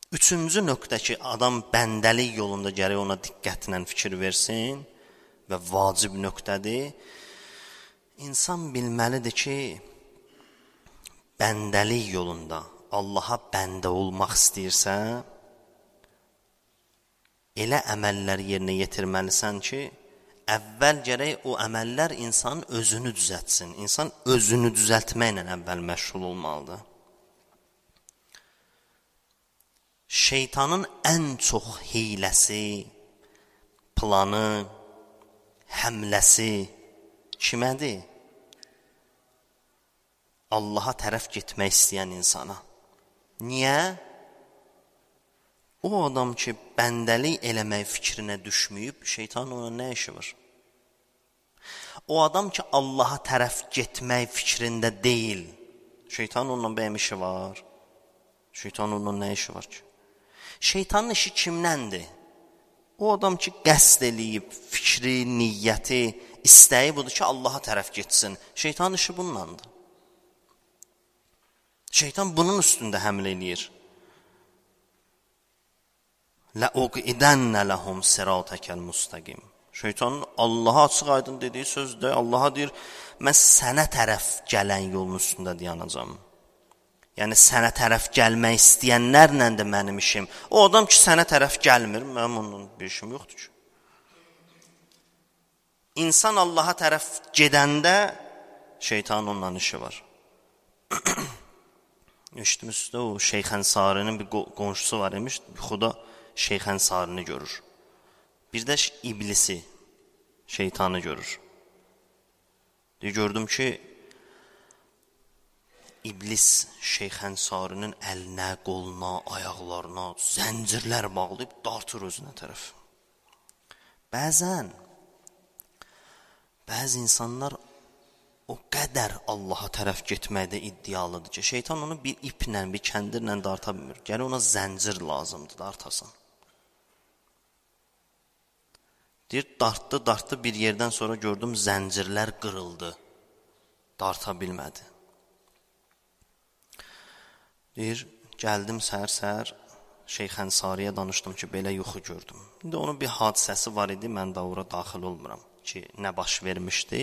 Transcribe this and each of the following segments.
Üçüncü nöqtə ki, adam bəndəlik yolunda gərək ona diqqətlə fikir versin və vacib nöqtədir. İnsan bilməlidir ki, bəndəlik yolunda Allaha bəndə olmaq istəyirsə, elə əməllər yerinə yetirməlisən ki, əvvəl gərək o əməllər insanın özünü düzəltsin. İnsan özünü düzəltməklə əvvəl məşğul olmalıdır. Şeytanın ən çox hiləsi, planı, həmləsi kimədir? Allaha tərəf getmək istəyən insana. Niyə? O adam ki, bəndəlik eləmək fikrinə düşməyib, şeytan ona nə işi var? O adam ki, Allaha tərəf getmək fikrində deyil, şeytan onunla bəyəm işi var? Şeytan onunla nə işi var ki? Şeytanın işi kimləndir? O adam ki, qəsd eləyib, fikri, niyyəti, istəyi budur ki, Allaha tərəf getsin. Şeytanın işi bununlandır. Şeytan bunun üstündə həmlə eləyir. لَاُقْئِدَنَّ لَهُمْ سِرَاطَكَ الْمُسْتَقِيمِ Şeytanın Allaha açıq aydın dediyi sözdür. Allaha deyir, mən sənə tərəf gələn yolun üstündə dayanacam. Yəni sənə tərəf gəlmək istəyənlərlə də mənim işim. O adam ki, sənə tərəf gəlmir, mənim onun bir işim yoxdur ki. İnsan Allaha tərəf gedəndə şeytanın onunla işi var. Eşitmişsiniz o Şeyx Ənsarinin bir qonşusu var imiş, Xuda Şeyx Ənsarını görür. Bir də iblisi, şeytanı görür. Gördüm ki, İblis Şeyx Ənsarinin əlinə, qoluna, ayaqlarına zəncirlər bağlayıb dartır özünə tərəf. Bəzi insanlar o qədər Allaha tərəf getməkdə iddialıdır ki, şeytan onu bir iplə, bir kəndirlə darta bilmir. Gələ ona zəncir lazımdır, dartasan. Deyir, dartdı, bir yerdən sonra gördüm, zəncirlər qırıldı. Darta bilmədi. Deyir, gəldim səhər-səhər Şeyx Ənsariyə danışdım ki, belə yuxu gördüm. İndi onun bir hadisəsi var idi, mən də ora daxil olmuram ki, nə baş vermişdi.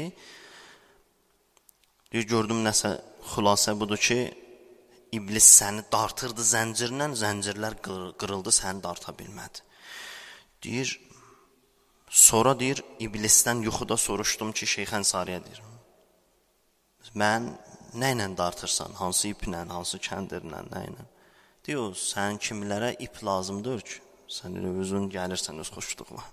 Deyir, gördüm nəsə xülasə budur ki, İblis səni dartırdı zəncirlə, zəncirlər qırıldı, səni darta bilmədi. Deyir, sonra deyir, İblisdən yuxuda soruşdum ki, Şeyx Ənsariyə deyir, mən nə ilə dartırsan, hansı iplə, hansı kəndirlə, nə ilə? Deyir, sən kimlərə ip lazımdır ki, sən özün gəlirsən öz xoşluğuna.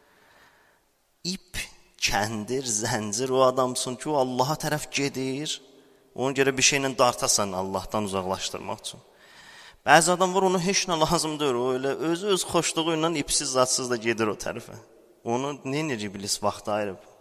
İp, kəndir, zəncir o adamsın ki, o Allaha tərəf gedir, ona görə bir şeylə dartasan Allahdan uzaqlaşdırmaq üçün. Bəzi adam var, onu heç nə lazımdır, o elə öz xoşluğu ilə ipsiz, zadsız da gedir o tərəfə. Onu nə edir iblis vaxtı ayırıb?